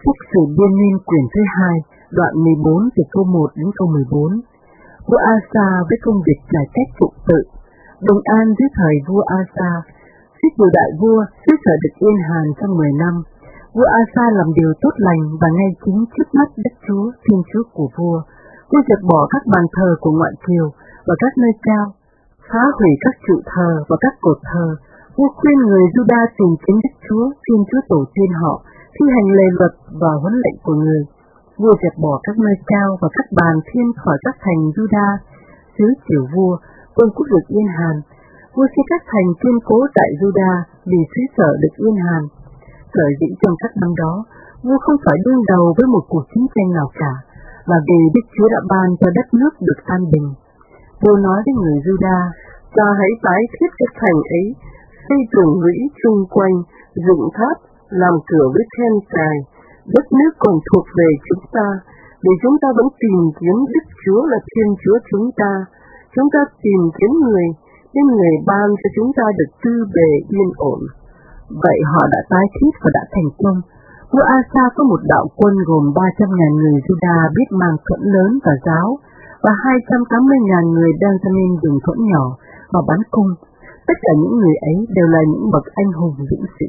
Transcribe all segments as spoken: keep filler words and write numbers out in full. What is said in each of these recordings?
Sách Sử Biên Niên quyển thứ hai, đoạn mười bốn từ câu một đến câu mười bốn. Vua Asa với công việc cải cách trật tự. Đồng an dưới thời vua Asa. Xích điều đại vua, xứ sở được yên hàn trong mười năm. Vua Asa làm điều tốt lành và ngay chính trước mắt Đức Chúa, Thiên Chúa của vua. Vua dẹp bỏ các bàn thờ của ngoại kiều và các nơi cao, phá hủy các trụ thờ và các cột thờ. Vua khuyên người Juda tìm kiếm Đức Chúa, Thiên Chúa tổ tiên họ, thi hành lề luật và huấn lệnh của người. Vua dẹp bỏ các nơi cao và các bàn thiên khỏi các thành Juda. Dưới triều vua, vương quốc được yên hàn. Vua xây các thành kiên cố tại Juda vì xứ sở được yên hàn. Sở dĩ trong các năm đó, vua không phải đương đầu với một cuộc chiến tranh nào cả, và vì Đức Chúa đã ban cho đất nước được an bình. Vua nói với người Juda: "Ta hãy tái thiết các thành ấy, xây tường lũy chung quanh, dựng tháp, làm cửa với then cài. Đất nước còn thuộc về chúng ta, để chúng ta vẫn tìm kiếm Đức Chúa là Thiên Chúa chúng ta. Chúng ta tìm kiếm người, nên người ban cho chúng ta được tư bề yên ổn." Vậy họ đã tái thiết và đã thành công. Vua Asa có một đạo quân gồm ba trăm ngàn người Juda biết mang thuẫn lớn và giáo, và hai trăm tám mươi ngàn người Benjamin dùng thuẫn nhỏ và bắn cung. Tất cả những người ấy đều là những bậc anh hùng dũng sĩ.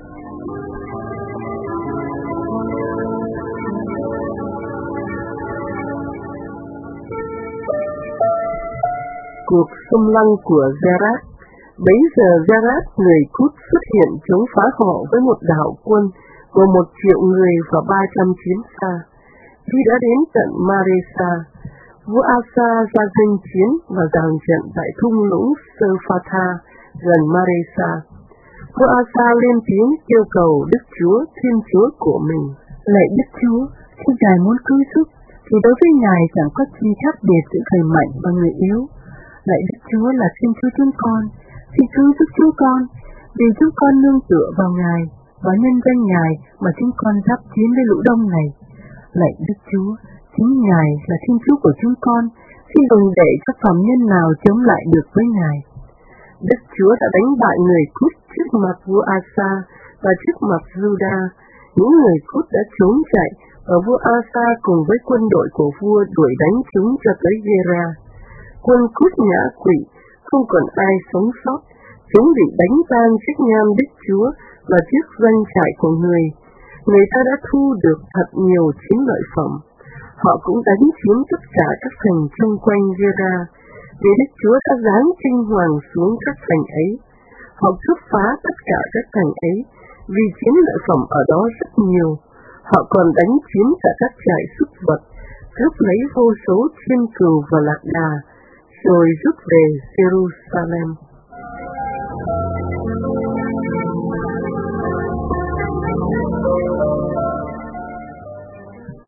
Cuộc xâm lăng của Zerat. Bấy giờ Zerat người Cút xuất hiện chống phá họ với một đạo quân gồm một triệu người và ba trăm chiến xa. Khi đã đến tận Maresa, vua Asa ra nghênh chiến và dàn trận tại thung lũng Sơ-pha-tha gần Maresa. Vua Asa lên tiếng kêu cầu Đức Chúa, Thiên Chúa của mình: "Lạy Đức Chúa, khi Ngài muốn cứu giúp, thì đối với Ngài chẳng có chi khác biệt giữa người mạnh và người yếu. Lạy Đức Chúa là Thiên Chúa chúng con, xin cứu giúp chúng con, vì chúng con nương tựa vào Ngài, và nhân danh Ngài mà chúng con giáp chiến với lũ đông này. Lạy Đức Chúa, chính Ngài là Thiên Chúa của chúng con, xin đừng để cho phàm nhân nào chống lại được với Ngài." Đức Chúa đã đánh bại người Cút trước mặt vua Asa và trước mặt Juda. Những người Cút đã trốn chạy, và vua Asa cùng với quân đội của vua đuổi đánh chúng cho tới Gera. Quân Cút ngã quỵ, không còn ai sống sót. Chúng bị đánh tan trước nham Đức Chúa và trước doanh trại của người. Người ta đã thu được thật nhiều chiến lợi phẩm. Họ cũng đánh chiếm tất cả các thành xung quanh Gera, vì Đức Chúa đã giáng kinh hoàng xuống các thành ấy. Họ cướp phá tất cả các thành ấy, vì chiến lợi phẩm ở đó rất nhiều. Họ còn đánh chiếm cả các trại súc vật, cướp lấy vô số thiên cừu và lạc đà, rồi rút về Jerusalem.